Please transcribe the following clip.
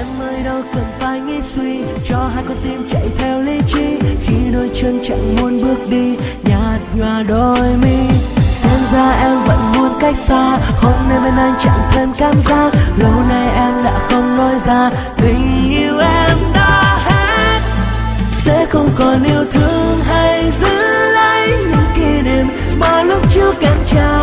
em ơi đâu cần phải nghĩ suy, cho hai con tim chạy theo lý trí. Khi đôi chân chẳng muốn bước đi, nhạt nhòa đôi mi. Xem ra em vẫn muốn cách xa, hôm nay bên anh chẳng thêm cảm giác. Lâu nay em đã không nói ra, tình yêu em đã hết. Sẽ không còn yêu thương hay giữ lấy những kỷ niệm mà lúc trước em trao.